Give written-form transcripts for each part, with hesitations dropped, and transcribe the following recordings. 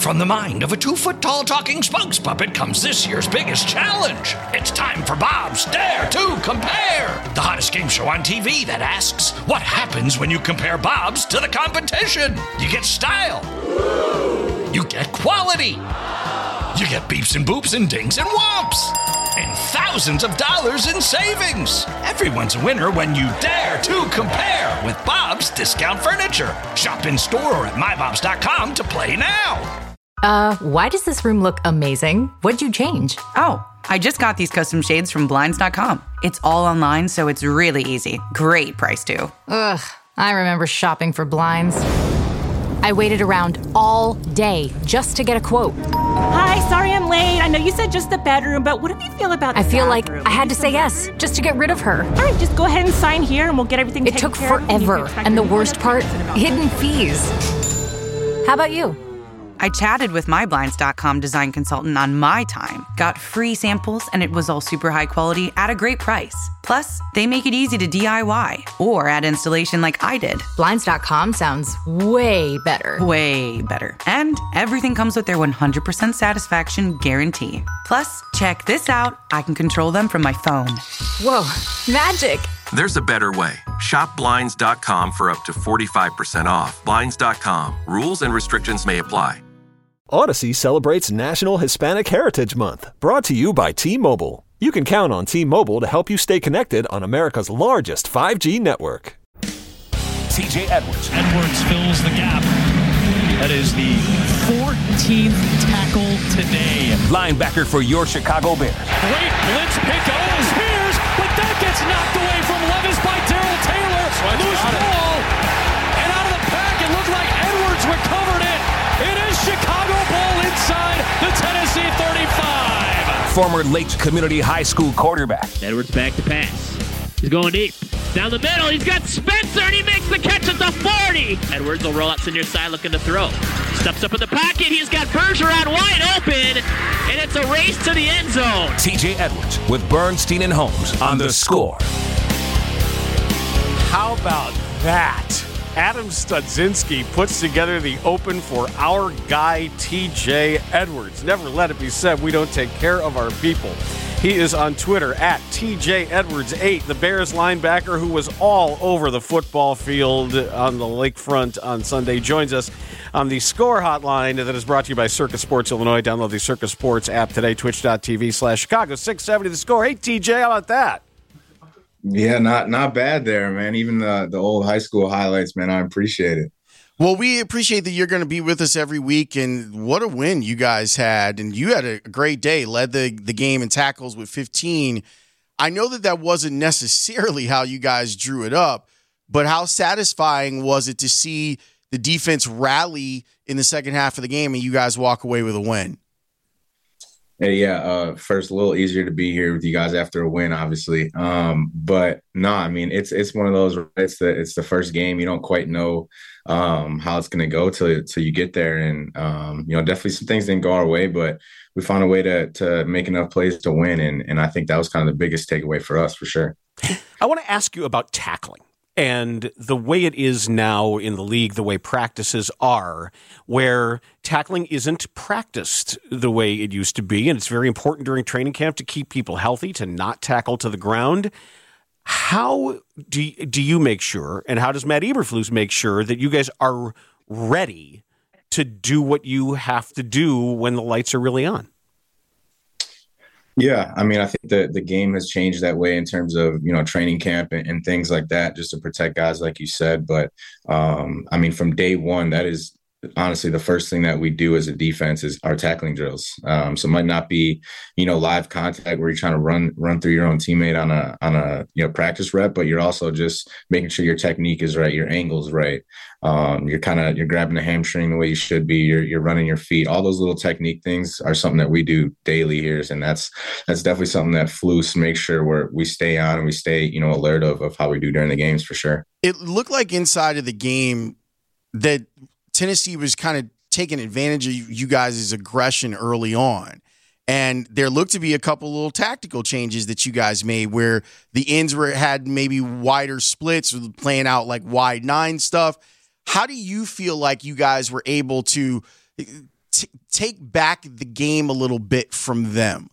From the mind of a 2-foot-tall talking spokes puppet comes this year's biggest challenge. It's time for Bob's Dare to Compare, the hottest game show on TV that asks, what happens when you compare Bob's to the competition? You get style. You get quality. You get beeps and boops and dings and whomps. And thousands of dollars in savings. Everyone's a winner when you dare to compare with Bob's Discount Furniture. Shop in store or at mybobs.com to play now. Why does this room look amazing? What'd you change? Oh, I just got these custom shades from Blinds.com. It's all online, so it's really easy. Great price, too. Ugh, I remember shopping for blinds. I waited around all day just to get a quote. Hi, sorry I'm late. I know you said just the bedroom, but what do you feel about the I feel bathroom? like I had to say yes just to get rid of her. All right, just go ahead and sign here and we'll get everything It taken took care of. forever, and the worst part, hidden fees. How about you? I chatted with my Blinds.com design consultant on my time, got free samples, and it was all super high quality at a great price. Plus, they make it easy to DIY or add installation like I did. Blinds.com sounds way better. Way better. And everything comes with their 100% satisfaction guarantee. Plus, check this out. I can control them from my phone. Whoa, magic. There's a better way. Shop Blinds.com for up to 45% off. Blinds.com. Rules and restrictions may apply. Odyssey celebrates National Hispanic Heritage Month, brought to you by T-Mobile. You can count on T-Mobile to help you stay connected on America's largest 5G network. TJ Edwards. Edwards fills the gap. That is the 14th tackle today. Linebacker for your Chicago Bears. Great blitz pick. Oh, Spears, but that gets knocked away from Levis by Darrell Taylor. Loose ball. And out of the pack, it looked like Edwards recovered it. It is Chicago ball inside the Tennessee 35. Former Lakes Community High School quarterback. Edwards back to pass. He's going deep. Down the middle. He's got Spencer, and he makes the catch at the 40. Edwards will roll out to near side looking to throw. Steps up in the pocket. He's got Bergeron wide open, and it's a race to the end zone. TJ Edwards with Bernstein and Holmes on The Score. How about that? Adam Studzinski puts together the open for our guy, TJ Edwards. Never let it be said we don't take care of our people. He is on Twitter at TJ Edwards 8, the Bears linebacker who was all over the football field on the lakefront on Sunday. Joins us on the Score hotline that is brought to you by Circus Sports Illinois. Download the Circus Sports app today, twitch.tv/Chicago 670 The Score. Hey, TJ, how about that? Yeah, not bad there, man. Even the old high school highlights, man, I appreciate it. Well, we appreciate that you're going to be with us every week, and what a win you guys had. And you had a great day, led the game in tackles with 15. I know that wasn't necessarily how you guys drew it up, but how satisfying was it to see the defense rally in the second half of the game and you guys walk away with a win? Hey, yeah, first, a little easier to be here with you guys after a win, obviously. But no, I mean, it's one of those, it's the first game. You don't quite know how it's going to go till you get there. And, definitely some things didn't go our way, but we found a way to make enough plays to win. And I think that was kind of the biggest takeaway for us, for sure. I want to ask you about tackling. And the way it is now in the league, the way practices are, where tackling isn't practiced the way it used to be, and it's very important during training camp to keep people healthy, to not tackle to the ground. How do you make sure, and how does Matt Eberflus make sure that you guys are ready to do what you have to do when the lights are really on? Yeah, I mean, I think the game has changed that way in terms of, training camp and things like that, just to protect guys, like you said. But, I mean, from day one, that is honestly the first thing that we do as a defense is our tackling drills. So it might not be, live contact where you're trying to run through your own teammate on a practice rep, but you're also just making sure your technique is right, your angle's right. You're grabbing the hamstring the way you should be. You're running your feet. All those little technique things are something that we do daily here, and that's definitely something that Flus makes sure we stay on and we stay alert of how we do during the games, for sure. It looked like inside of the game that Tennessee was kind of taking advantage of you guys' aggression early on. And there looked to be a couple little tactical changes that you guys made where the ends had maybe wider splits, playing out like wide 9 stuff. How do you feel like you guys were able to take back the game a little bit from them?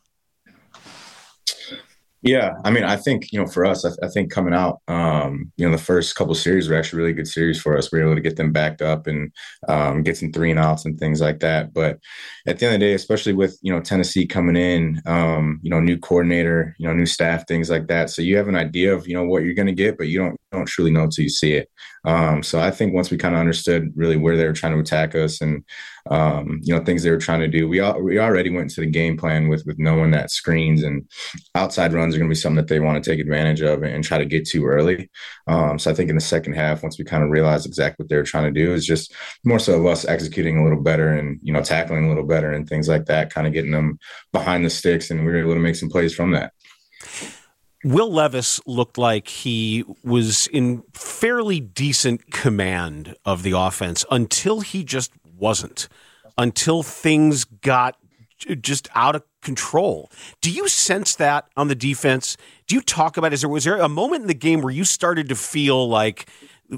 Yeah, I mean, I think, for us, I think coming out, the first couple of series were actually really good series for us. We were able to get them backed up and get some 3-and-outs and things like that. But at the end of the day, especially with, Tennessee coming in, new coordinator, new staff, things like that. So you have an idea of, what you're going to get, but you don't truly know until you see it. So I think once we kind of understood really where they were trying to attack us and, things they were trying to do, we already went into the game plan with knowing that screens and outside runs are going to be something that they want to take advantage of and try to get to early. So I think in the second half, once we kind of realized exactly what they were trying to do, is just more so of us executing a little better and, tackling a little better and things like that, kind of getting them behind the sticks, and we were able to make some plays from that. Will Levis looked like he was in fairly decent command of the offense until he just wasn't, until things got just out of control. Do you sense that on the defense? Do you talk about it? Was there a moment in the game where you started to feel like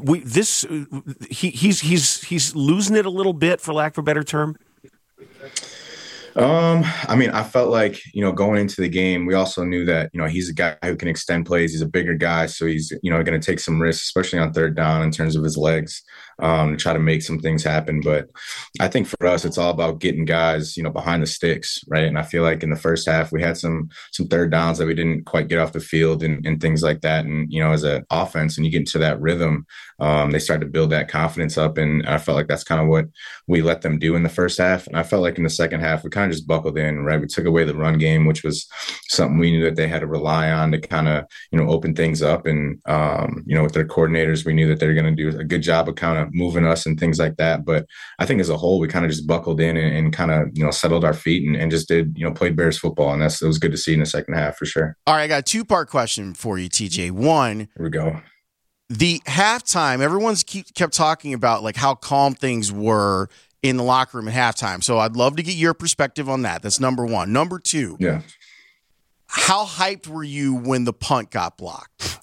he's losing it a little bit, for lack of a better term? I mean, I felt like, going into the game, we also knew that, he's a guy who can extend plays. He's a bigger guy. So he's, going to take some risks, especially on third down in terms of his legs, to try to make some things happen. But I think for us, it's all about getting guys, behind the sticks, right? And I feel like in the first half, we had some third downs that we didn't quite get off the field and things like that. And, as an offense, and you get into that rhythm, they start to build that confidence up. And I felt like that's kind of what we let them do in the first half. And I felt like in the second half, we kind of just buckled in, right? We took away the run game, which was something we knew that they had to rely on to kind of, open things up. And, with their coordinators, we knew that they were going to do a good job of kind of moving us and things like that. But I think as a whole, we kind of just buckled in and kind of, settled our feet and just did, played Bears football. And it was good to see in the second half for sure. All right, I got a 2-part question for you, TJ. One, here we go. The halftime, everyone's kept talking about like how calm things were in the locker room at halftime. So I'd love to get your perspective on that. That's number one. Number two, how hyped were you when the punt got blocked?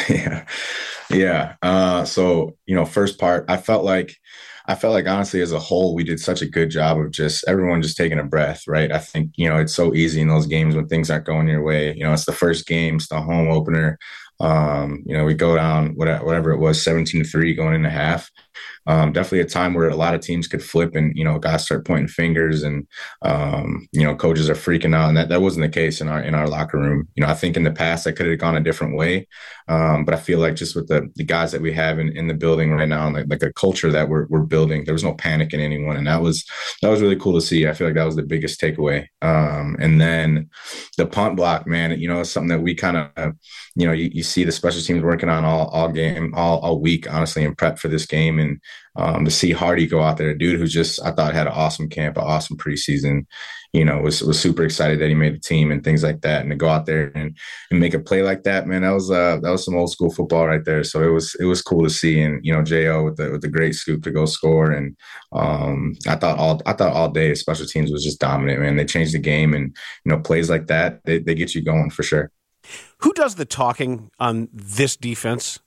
So, first part, I felt like honestly, as a whole, we did such a good job of just everyone just taking a breath, right? I think, it's so easy in those games when things aren't going your way. It's the first game, it's the home opener. We go down whatever it was, 17-3 going into half. Definitely a time where a lot of teams could flip and, guys start pointing fingers and, coaches are freaking out. And that wasn't the case in our locker room. I think in the past that could have gone a different way. But I feel like just with the guys that we have in the building right now, and like a culture that we're building, there was no panic in anyone. And that was really cool to see. I feel like that was the biggest takeaway. And then the punt block, man, it's something that we kind of, you see the special teams working on all week, honestly, in prep for this game. And to see Hardy go out there, a dude who just, I thought had an awesome camp, an awesome preseason, was super excited that he made the team and things like that. And to go out there and make a play like that, man, that was some old school football right there. So it was cool to see. And, J.O. with the great scoop to go score. And I thought all day special teams was just dominant, man. They changed the game, and, plays like that, they get you going for sure. Who does the talking on this defense?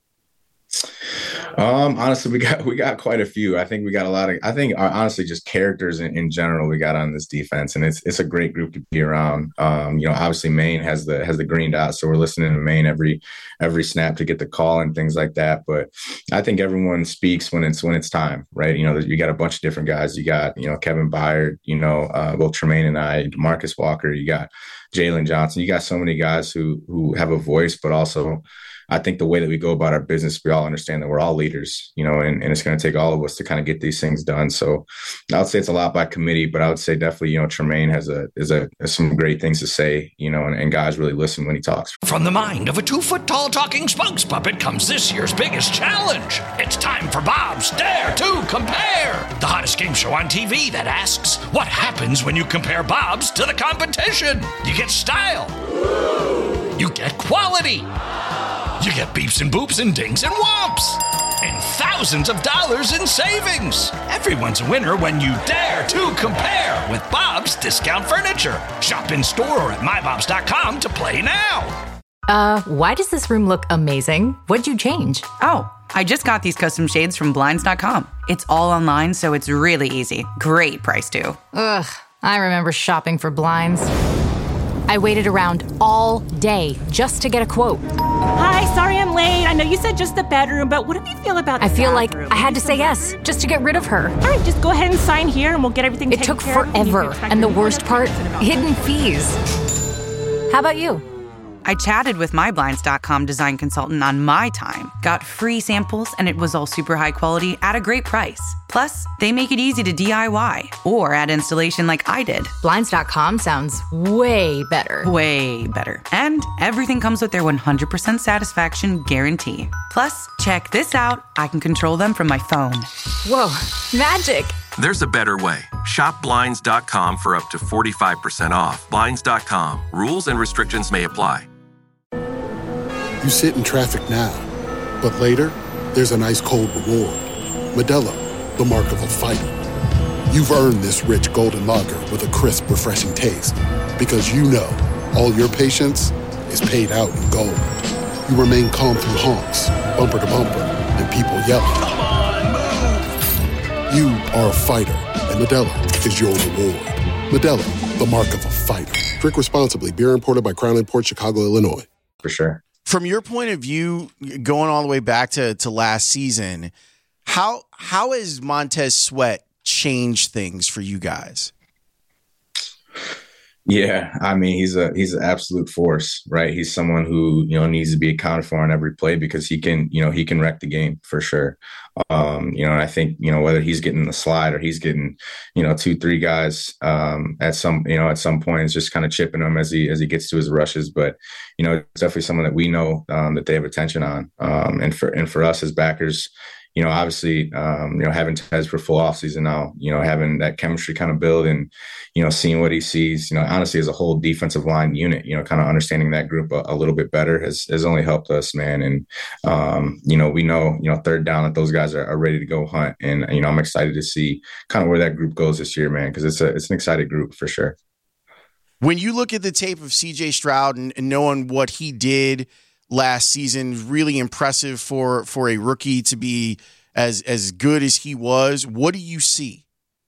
Honestly, we got quite a few. I think we got a lot of, honestly, just characters in general we got on this defense, and it's a great group to be around. Obviously Maine has the green dot, so we're listening to Maine every snap to get the call and things like that. But I think everyone speaks when it's time, right? You got a bunch of different guys. You got, Kevin Byard, both Tremaine and I, Marcus Walker, you got Jalen Johnson. You got so many guys who have a voice, but also I think the way that we go about our business, we all understand that we're all leaders, and it's going to take all of us to kind of get these things done. So I would say it's a lot by committee, but I would say definitely, Tremaine has some great things to say, and guys really listen when he talks. From the mind of a 2-foot-tall talking spokes puppet comes this year's biggest challenge. It's time for Bob's Dare to Compare, the hottest game show on TV that asks, what happens when you compare Bob's to the competition? You get style. You get quality. You get beeps and boops and dings and whomps. And thousands of dollars in savings. Everyone's a winner when you dare to compare with Bob's Discount Furniture. Shop in store or at mybobs.com to play now. Why does this room look amazing? What'd you change? Oh, I just got these custom shades from Blinds.com. It's all online, so it's really easy. Great price, too. Ugh, I remember shopping for blinds. I waited around all day just to get a quote. Hi, sorry I'm late. I know you said just the bedroom, but what do you feel about the I feel bathroom? like I had to say yes just to get rid of her. All right, just go ahead and sign here and we'll get everything It taken took care of. forever, and the worst part, hidden fees. How about you? I chatted with my Blinds.com design consultant on my time, got free samples, and it was all super high quality at a great price. Plus, they make it easy to DIY or add installation like I did. Blinds.com sounds way better. Way better. And everything comes with their 100% satisfaction guarantee. Plus, check this out. I can control them from my phone. Whoa, magic. There's a better way. Shop Blinds.com for up to 45% off. Blinds.com. Rules and restrictions may apply. You sit in traffic now, but later, there's an ice-cold reward. Modelo, the mark of a fighter. You've earned this rich golden lager with a crisp, refreshing taste. Because you know, all your patience is paid out in gold. You remain calm through honks, bumper to bumper, and people yelling. Come on, move! You are a fighter, and Modelo is your reward. Modelo, the mark of a fighter. Drink responsibly. Beer imported by Crown Imports, Chicago, Illinois. For sure. From your point of view, going all the way back to last season, how has Montez Sweat changed things for you guys? Yeah, I mean, he's an absolute force, right? He's someone who, needs to be accounted for on every play because he can wreck the game for sure. And I think, whether he's getting the slide or he's getting, 2-3 guys at some point, it's just kind of chipping him as he gets to his rushes. But, it's definitely someone that we know that they have attention on. And for us as backers, obviously, having Tez for full offseason now, having that chemistry kind of build and, seeing what he sees, honestly, as a whole defensive line unit, kind of understanding that group a little bit better has only helped us, man. And, we know, third down that those guys are ready to go hunt. And, I'm excited to see kind of where that group goes this year, man, because it's an exciting group for sure. When you look at the tape of C.J. Stroud and knowing what he did last season, really impressive for a rookie to be as good as he was. What do you see?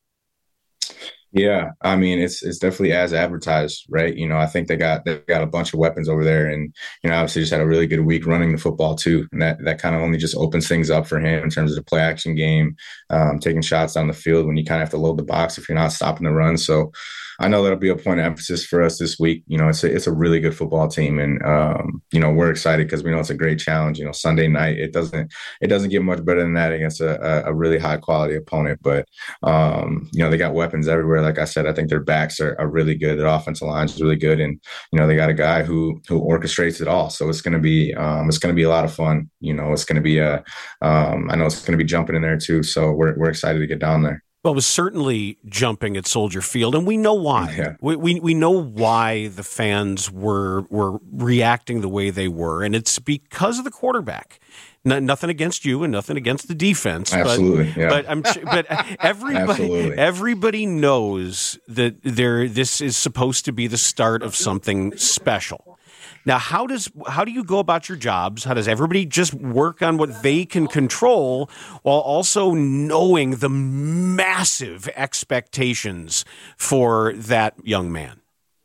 Yeah, I mean, it's definitely as advertised, right? I think they got a bunch of weapons over there, and obviously just had a really good week running the football too, and that kind of only just opens things up for him in terms of the play action game, taking shots down the field when you kind of have to load the box if you're not stopping the run. So I know that'll be a point of emphasis for us this week. It's a really good football team, and we're excited because we know it's a great challenge. Sunday night it doesn't get much better than that against a really high quality opponent. But they got weapons everywhere. Like I said, I think their backs are really good. Their offensive line is really good, and they got a guy who orchestrates it all. So it's going to be a lot of fun. It's going to be I know it's going to be jumping in there too. So we're excited to get down there. Well, it was certainly jumping at Soldier Field, and we know why. Yeah. We know why the fans were reacting the way they were, and it's because of the quarterback. Nothing against you, and nothing against the defense. Absolutely, but Absolutely. Everybody knows that this is supposed to be the start of something special. Now, how do you go about your jobs? How does everybody just work on what they can control while also knowing the massive expectations for that young man?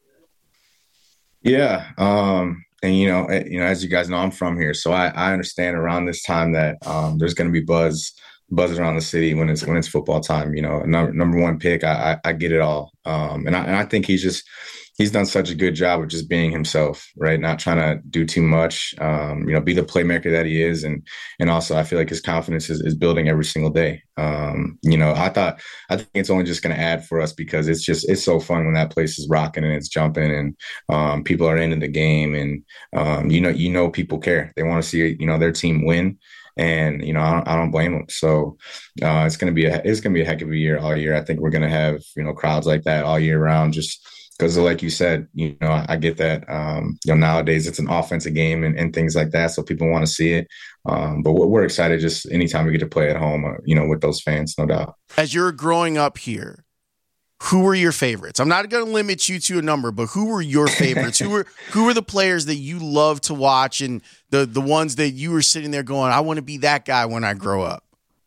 Yeah. And, as you guys know, I'm from here. So I understand around this time that there's going to be buzz around the city when it's football time. Number one pick, I get it all. And I think he's done such a good job of just being himself, right? Not trying to do too much, be the playmaker that he is. And also I feel like his confidence is building every single day. I think it's only just going to add for us because it's so fun when that place is rocking and it's jumping and people are into the game and, people care. They want to see, their team win. And, I don't blame them. So it's going to be a heck of a year all year. I think we're going to have, crowds like that all year round, just because like you said, I get that, nowadays it's an offensive game and things like that. So people want to see it. But we're excited just anytime we get to play at home, with those fans, no doubt. As you're growing up here, who were your favorites? I'm not going to limit you to a number, but who were your favorites? who were the players that you love to watch and the ones that you were sitting there going, I want to be that guy when I grow up?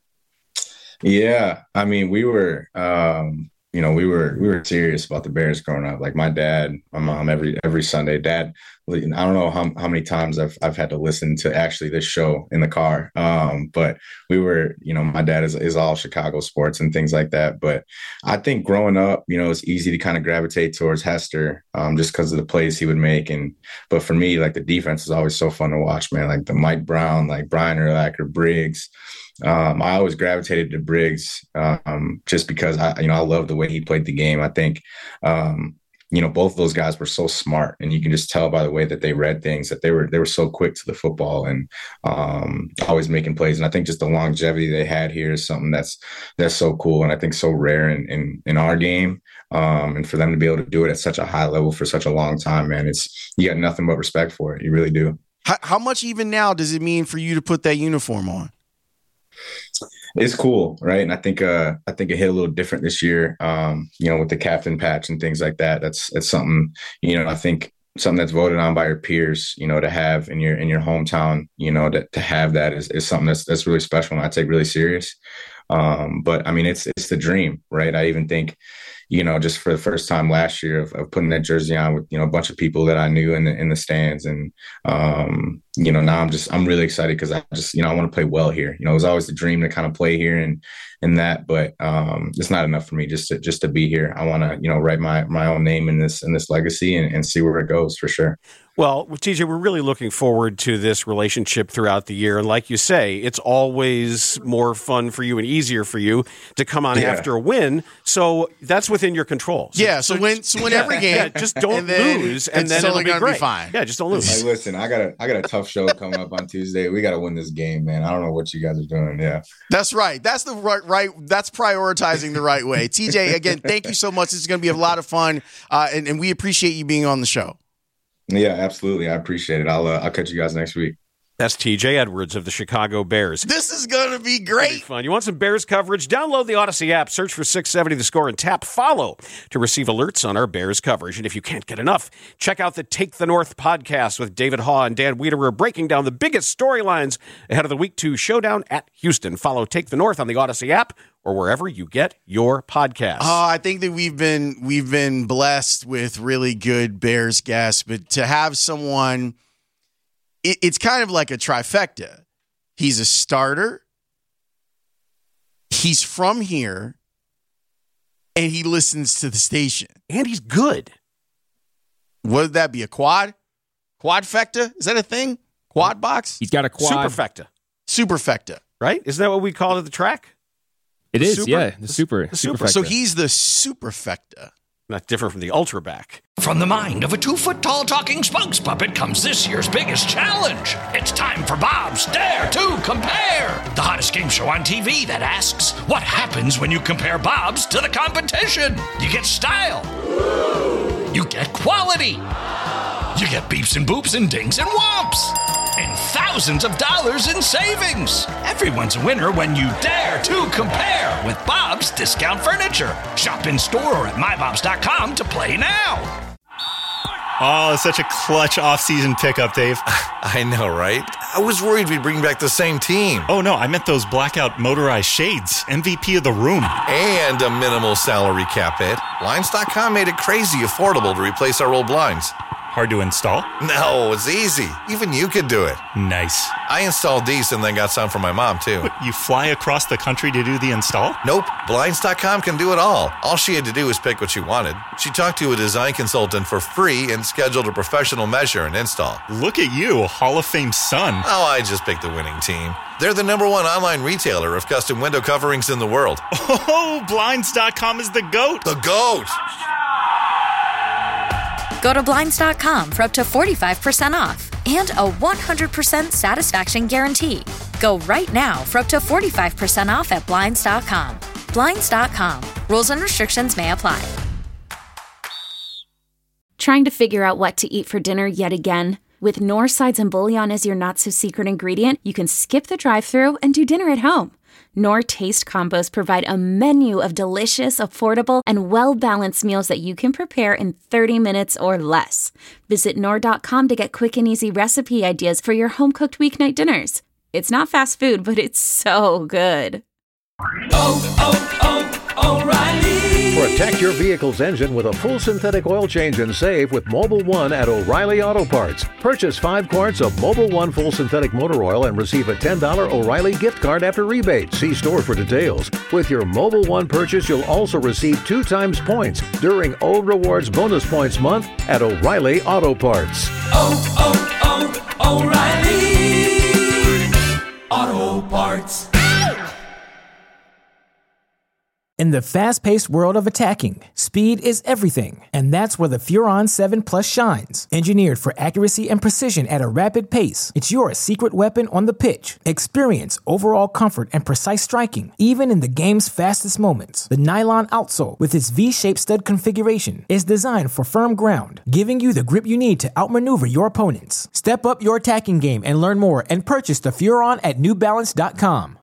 Yeah, I mean, we were we were serious about the Bears growing up. Like my dad, my mom, every Sunday. Dad, I don't know how many times I've had to listen to actually this show in the car. But we were, my dad is all Chicago sports and things like that. But I think growing up, it's easy to kind of gravitate towards Hester, just because of the plays he would make. But for me, like the defense is always so fun to watch, man. Like the Mike Brown, like Brian Urlacher, Briggs. I always gravitated to Briggs just because I love the way he played the game. I think, both of those guys were so smart, and you can just tell by the way that they read things that they were so quick to the football and always making plays. And I think just the longevity they had here is something that's so cool, and I think so rare in our game. And for them to be able to do it at such a high level for such a long time, man, you got nothing but respect for it. You really do. How much even now does it mean for you to put that uniform on? It's cool, right? And I think it hit a little different this year, with the captain patch and things like that. That's something, I think something that's voted on by your peers, to have in your hometown, to have that is something that's really special and I take really serious. But I mean, it's the dream, right? I even think, just for the first time last year of putting that jersey on with, a bunch of people that I knew in the stands. And, now I'm really excited because I want to play well here. It was always the dream to kind of play here and that, but it's not enough for me just to be here. I want to, write my own name in this legacy and see where it goes for sure. Well, TJ, we're really looking forward to this relationship throughout the year. And like you say, it's always more fun for you and easier for you to come on after a win. So that's within your control. So win every game. Just don't lose, and then it'll be great. Fine. Yeah, just don't lose. Hey, listen, I got a tough show coming up on Tuesday. We got to win this game, man. I don't know what you guys are doing. Yeah, that's right. That's the right. That's prioritizing the right way. TJ, again, thank you so much. This is going to be a lot of fun, and we appreciate you being on the show. Yeah, absolutely. I appreciate it. I'll catch you guys next week. That's TJ Edwards of the Chicago Bears. This is going to be great. Fun. You want some Bears coverage? Download the Odyssey app, search for 670 The Score, and tap follow to receive alerts on our Bears coverage. And if you can't get enough, check out the Take the North podcast with David Haw and Dan Wiederer, breaking down the biggest storylines ahead of the Week 2 showdown at Houston. Follow Take the North on the Odyssey app or wherever you get your podcasts. I think that we've been blessed with really good Bears guests, but to have someone, it's kind of like a trifecta. He's a starter, he's from here, and he listens to the station. And he's good. Would that be a quad? Quadfecta? Is that a thing? Quad box? He's got a quad. Superfecta. Right? Isn't that what we call it at the track? It is, yeah. The super. So he's the superfecta. Not different from the ultra back. From the mind of a 2-foot-tall talking spokes puppet comes this year's biggest challenge. It's time for Bob's Dare to Compare, the hottest game show on TV that asks, what happens when you compare Bob's to the competition? You get style. You get quality. You get beeps and boops and dings and whomps. And thousands of dollars in savings. Everyone's a winner when you dare to compare with Bob's Discount Furniture. Shop in store or at mybobs.com to play now. Oh, it's such a clutch off-season pickup, Dave. I know, right? I was worried we'd bring back the same team. Oh, no, I meant those blackout motorized shades. MVP of the room. And a minimal salary cap hit. Blinds.com made it crazy affordable to replace our old blinds. Hard to install? No, it's easy. Even you could do it. Nice. I installed these and then got some for my mom, too. What, you fly across the country to do the install? Nope. Blinds.com can do it all. All she had to do was pick what she wanted. She talked to a design consultant for free and scheduled a professional measure and install. Look at you, Hall of Fame son. Oh, I just picked the winning team. They're the #1 online retailer of custom window coverings in the world. Oh, Blinds.com is the GOAT. The GOAT! Go to Blinds.com for up to 45% off and a 100% satisfaction guarantee. Go right now for up to 45% off at Blinds.com. Blinds.com. Rules and restrictions may apply. Trying to figure out what to eat for dinner yet again? With North Sides and Bouillon as your not-so-secret ingredient, you can skip the drive-thru and do dinner at home. Knorr Taste Combos provide a menu of delicious, affordable, and well-balanced meals that you can prepare in 30 minutes or less. Visit Knorr.com to get quick and easy recipe ideas for your home-cooked weeknight dinners. It's not fast food, but it's so good. O'Reilly! Protect your vehicle's engine with a full synthetic oil change and save with Mobil 1 at O'Reilly Auto Parts. Purchase 5 quarts of Mobil 1 full synthetic motor oil and receive a $10 O'Reilly gift card after rebate. See store for details. With your Mobil 1 purchase, you'll also receive 2 times points during Old Rewards Bonus Points Month at O'Reilly Auto Parts. O'Reilly Auto Parts. In the fast-paced world of attacking, speed is everything, and that's where the Furon 7 Plus shines. Engineered for accuracy and precision at a rapid pace, it's your secret weapon on the pitch. Experience overall comfort and precise striking, even in the game's fastest moments. The nylon outsole, with its V-shaped stud configuration, is designed for firm ground, giving you the grip you need to outmaneuver your opponents. Step up your attacking game and learn more and purchase the Furon at NewBalance.com.